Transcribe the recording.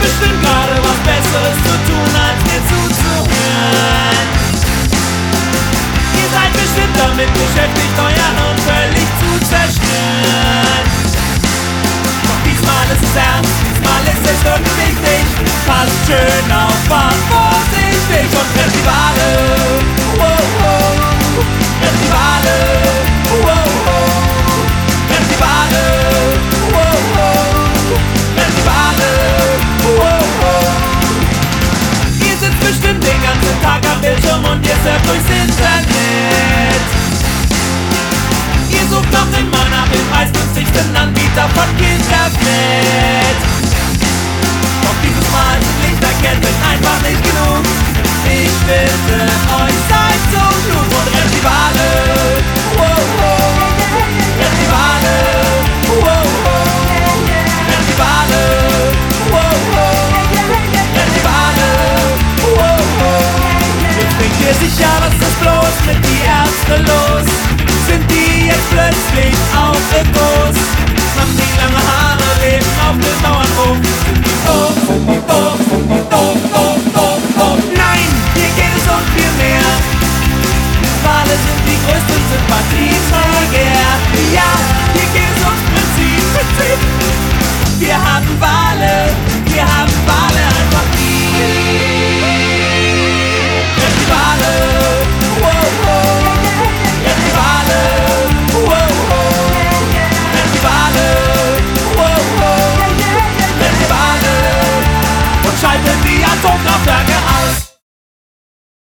bestimmt gerade was Besseres zu tun, als mir zuzuhören. Ihr seid bestimmt damit beschäftigt, euer Hirn völlig zu zerstören. Doch diesmal ist es ernst, diesmal ist es wirklich wichtig. Passt schön auf, fahrt vorsichtig und rennt die Wale. Wow, wow. Rennt die Wale. Wow, wow. Rennt die Wale. Wow, wow. Rennt die Wale. Wow, wow. Ihr sitzt bestimmt den ganzen Tag am Bildschirm und ihr surft durchs Internet. Ihr sucht noch immer nach dem preisgünstigsten Anbieter von Kinderfett.